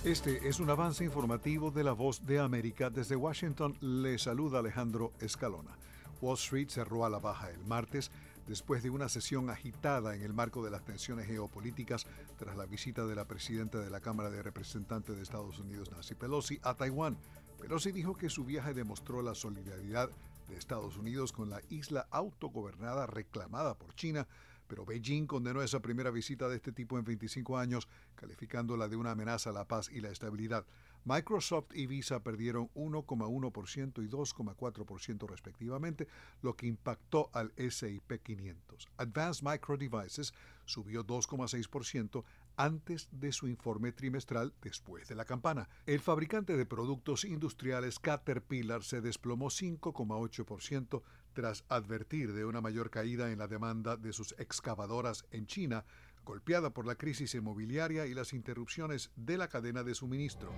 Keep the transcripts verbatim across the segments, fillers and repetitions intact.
Este es un avance informativo de La Voz de América. Desde Washington le saluda Alejandro Escalona. Wall Street cerró a la baja el martes después de una sesión agitada en el marco de las tensiones geopolíticas tras la visita de la presidenta de la Cámara de Representantes de Estados Unidos, Nancy Pelosi, a Taiwán. Pelosi dijo que su viaje demostró la solidaridad de Estados Unidos con la isla autogobernada reclamada por China, pero Beijing condenó esa primera visita de este tipo en veinticinco años, calificándola de una amenaza a la paz y la estabilidad. Microsoft y Visa perdieron uno coma uno por ciento y dos coma cuatro por ciento respectivamente, lo que impactó al ese y pe quinientos. Advanced Micro Devices subió dos coma seis por ciento antes de su informe trimestral después de la campana. El fabricante de productos industriales Caterpillar se desplomó cinco coma ocho por ciento tras advertir de una mayor caída en la demanda de sus excavadoras en China, golpeada por la crisis inmobiliaria y las interrupciones de la cadena de suministro.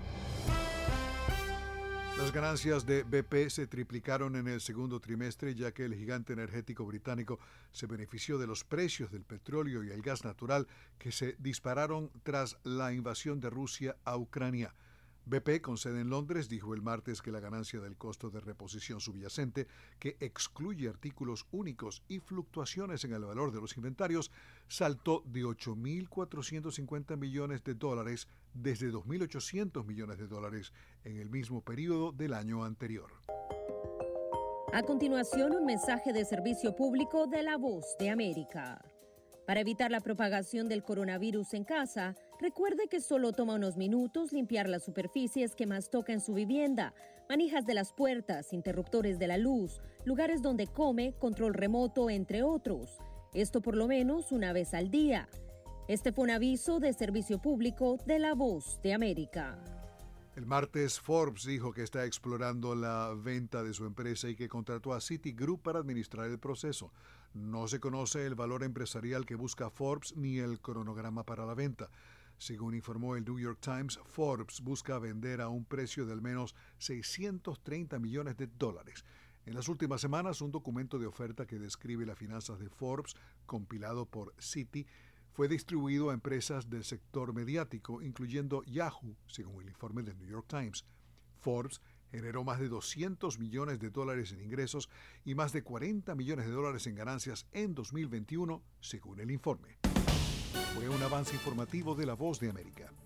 Las ganancias de be pe se triplicaron en el segundo trimestre, ya que el gigante energético británico se benefició de los precios del petróleo y el gas natural que se dispararon tras la invasión de Rusia a Ucrania. be pe, con sede en Londres, dijo el martes que la ganancia del costo de reposición subyacente, que excluye artículos únicos y fluctuaciones en el valor de los inventarios, saltó de ocho mil cuatrocientos cincuenta millones de dólares desde dos mil ochocientos millones de dólares en el mismo periodo del año anterior. A continuación, un mensaje de servicio público de La Voz de América. Para evitar la propagación del coronavirus en casa, recuerde que solo toma unos minutos limpiar las superficies que más toca en su vivienda, manijas de las puertas, interruptores de la luz, lugares donde come, control remoto, entre otros. Esto por lo menos una vez al día. Este fue un aviso de servicio público de La Voz de América. El martes, Forbes dijo que está explorando la venta de su empresa y que contrató a Citigroup para administrar el proceso. No se conoce el valor empresarial que busca Forbes ni el cronograma para la venta. Según informó el New York Times, Forbes busca vender a un precio de al menos seiscientos treinta millones de dólares. En las últimas semanas, un documento de oferta que describe las finanzas de Forbes, compilado por Citi, fue distribuido a empresas del sector mediático, incluyendo Yahoo, según el informe del New York Times. Forbes generó más de doscientos millones de dólares en ingresos y más de cuarenta millones de dólares en ganancias en dos mil veintiuno, según el informe. Fue un avance informativo de La Voz de América.